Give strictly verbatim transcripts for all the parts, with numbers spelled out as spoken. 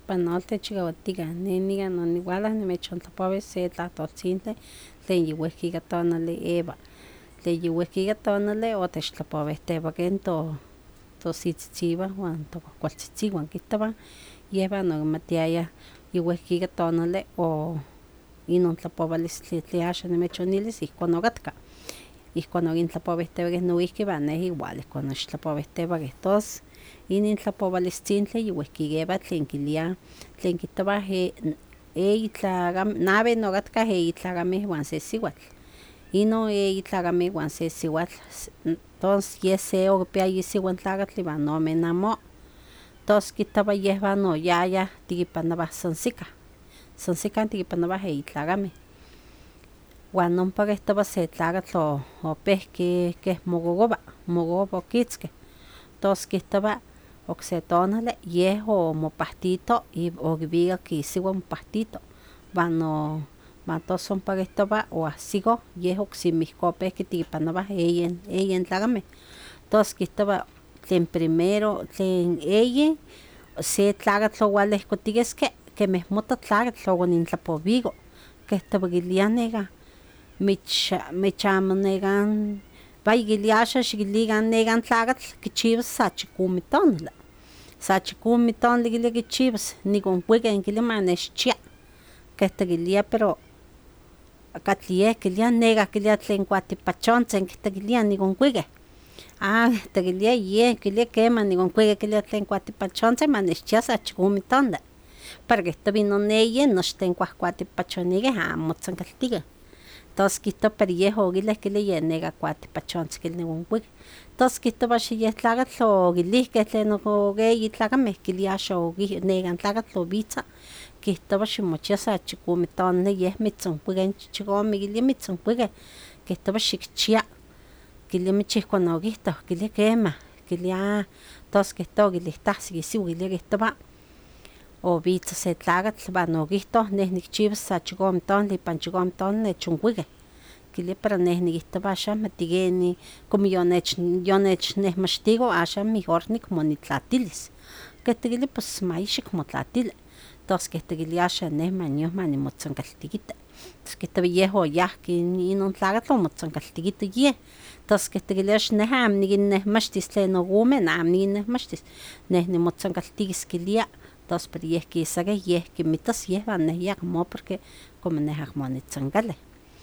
Panolti chikauatika, ne nikan oniualah nimechontlapowis se tlahtoltzintli tlen yiuehki ika tonali Eva, tlen yiuehki ika tonali otechtlapowihtiwakeh to tositzitziwan wan tokuahkualtzitziwan kihtowah yehwan okimatiayah yiuehki ika tonali o inon tlapowalistli tlen axan nimechonilis ihkon okatka, ihkon okintlapowihtiwakeh noihki iwan neh igual ihkon onechtlapowihtiwakeh, tos inin tlapowalistzintli yiuehki Eva tlen kiliah tlen kihtowah eyi tlakameh, nawi okatkah eyi tlakameh iwan se siwatl, inon eyi tlakameh iwan se siwatl, tos yeh se okipiaya isiwa tlakatl iwan omen amo, tos kihtowa yehwan oyayah tekipanowah sonsikah, sonsikah tekipanowah eyi tlakameh, wan ompa kihtowa se tlakatl opehki keh mokokowa, mokokowa okitzkih, tos kihtowa okse tonali yeh omopahtito okiwikak isiwa mopahtito, wan no wan tos ompa kihtowa oahsikoh yeh oksimi ihkon opehki tekipanowah eyi eyi tlakameh, tos kihtowa tlen primero tlen eyi se tlakatl owalehkotikiski kemeh mota tlakatl okonintlapowiko, kihtowa kiliah nekah mich mich amo nekan vaya kilia axan xikilikan nekan tlakatl kichiwas sa chikome tonali, sa chikome tonali kilia kichiwas nikonkuikeh kilia manechchia, kehta kilia pero katli yeh kilia nekah kilia tlen kuatipachontzin kihta kilia nikonkuikeh, ah kihta kilia yeh kilia kemah nikonkuikeh kilia tlen kuatipachontzin manechchia sa chikome tonali, pero kihtowa inon eyi nochtin kuahkuatipachonikeh amo motzonkaltikeh, tos kihtowa pero yeh okileh kilia yeh neka kuatipachontzin kil nikonkuikeh, tos kihtowa axa yeh tlakatl okilihkeh tlen ok eyi tlakameh kilia axan nekan tlakatl owitza kihtowa ximochia sa chikome tonali yeh mitzonkuikeh in chichikome kilia mitzonkuikeh, kihtowa xikchia, kilia mich ihkon okihtoh, kilia kemah, kilia ah, tos kihtowa okilihtahsik isiwa kilia kihtowa owitza se tlakatl wan okihtoh neh nikchiwas sa chikome tonali ipan chikome tonali nechonkuikeh, kilia pero neh nikihtowa axan mati kenin como yonech yonechnehmachtiko axan mejor nikmontlatilis, kihta kilia pos maya xikmotlatili, tos kihta kilia axan neh manion manimotzonkaltikiti, tos kihtowa yeh oyahki inon tlakatl omotzonkaltikito yeh, tos kihta kilia ax neh amo nikinnehmachtis tlen okomeh nah amo nikinnehmachtis, neh nimotzonkaltikis kilia, tos pero yeh kisakeh yeh kinmitas yeh wan neh ayakmo porque como neh amo onitzonkalih,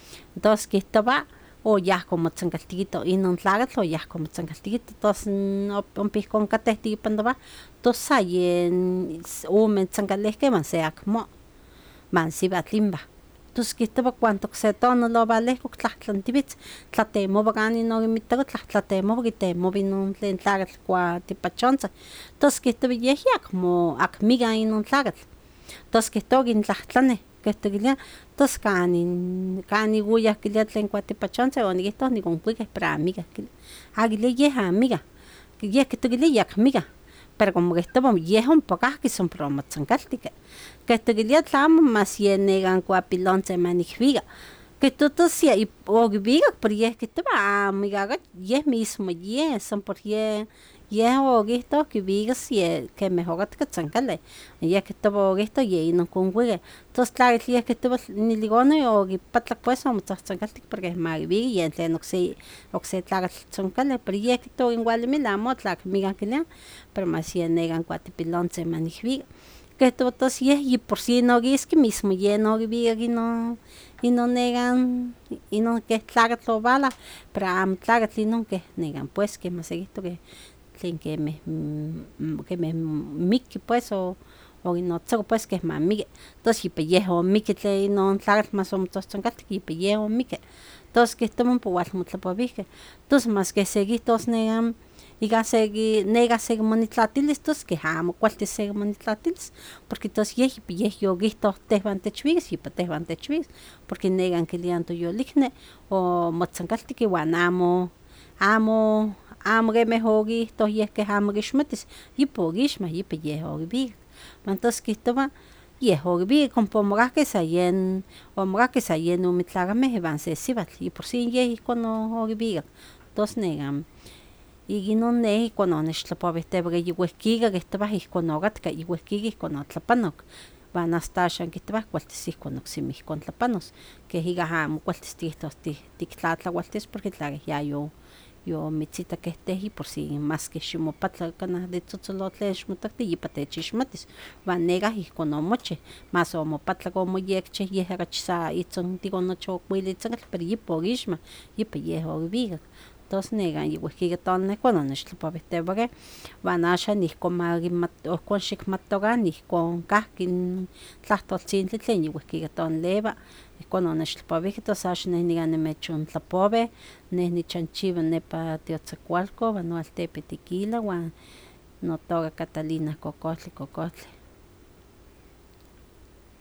tos kihtowa oyahki omotzonkaltikito inon tlakatl oyahki omotzonkaltikito tos ompa ihkon kateh tekipanowah tos sa yen ome tzonkalihkeh iwan se akmo, man siwatl inwah, tos kihtowa cuando okse tonali owalehkok tlahtlantiwitz tlatemowa kanin okinmitakoh tlahtlatemowa kitemowa inon tlen tlakatl kuatipachontzin, tos kihtowa yeh ayakmo akmika inon tlakatl, tos kihtowa okintlahtlanih kihta kilia tos kanin kanin oyah kilia tlen kuatipachontzin onikihtoh nikonkuikeh pero amikah kilia, ah kilia yeh amikah, yeh kihtowa kilia yakmikah, pero como kihtowa yeh ompa kahki son por omotzonkaltiki, kihta kilia tlamo mas yen nekan kuapilontzin manikwika, kihtowa tos okiwikak pero yeh kihtowa amo ika koch yeh mismo yeh san por yeh yeh okihtoh kiwikas yeh kemeh okatka tzonkali, yeh kihtowa okihtoh yeh inon konkuikeh, tos tlakatl yeh kihtowa nilikonih okipatlak pues omotzohtzonkaltik por keh ma kiwiki yen tlen okse okse tlakatl tzonkali, pero yeh kihtowa okinwalimilih amo tla akmika kilia, pero mas yen nekan kuatipilontzin manikwika, kihtowa tos yeh yiporsi nokiski mismo yen okiwikak inon inon nekan inon keh tlakatl owalah, pero amo tlakatl inon keh nekan pues keh masekihto keh tlen kemeh kemeh mikki pues o okinotzako pues keh ma miki, tos yipa yeh omikki tlen inon tlakatl mas omotzohtzonkaltik yipa yeh omikki, tos kihtowa ompa owalmotlapowihkeh, tos mas keh sekihtos nekan ika seki nekah sekimontlatilis tos keh amo kualtis sekimontlatilis porque tos yeh yipa yeh yokihtoh tehwan techwikas yipa tehwan techwikas, porque nekan kilia toyolikni omotzonkaltik iwan amo amo amo kemeh okihtoh yeh keh amo kixmatis, yipa okixmah yipa yeh okiwikak, wan tos kihtowa yeh okiwikak ompa omokahki sa yen omokahki sa yen ome tlakameh iwan se siwatl, yiporsi yeh ihkon okiwikak, tos nekan Ika inon ne ihkuan onechtlapowihtiaya yiuehkika kihtowah ihkon okatka, yiuehkika ihkon otlapanok, wan hasta axan kihtowah kualtis ihkon oksemi ihkon tlapanos, keh ika amo kualtis tikihtos tiktlatlaualtis porque tla yayo yomitzitakeh teh por si mas keh ximopatla kanah de tzotzolotl tlen ximotokti yipa techixmatis, wan nekah ihkon omochih, mas omopatlak omoyekchih yeh okachi sa itzontikon nochi okuilia itzonkalli pero yipa okixmah, yipa yeh okiwikak, tos nekan yiuehkika toana ihkon onechtlapowihtiaya wan axan ihkon makimat ohkon xikmatokan ihkon kahki n tlahtoltzintli tlen yiuehkika tonalewa, ihkon onechtlapowihkeh tos axan neh nikan nimechontlapoweh, neh nichanchiwa nepa tiotzacualco wan niwaltepi Tequila wan notoka Catalina Cocotli, Cocotli.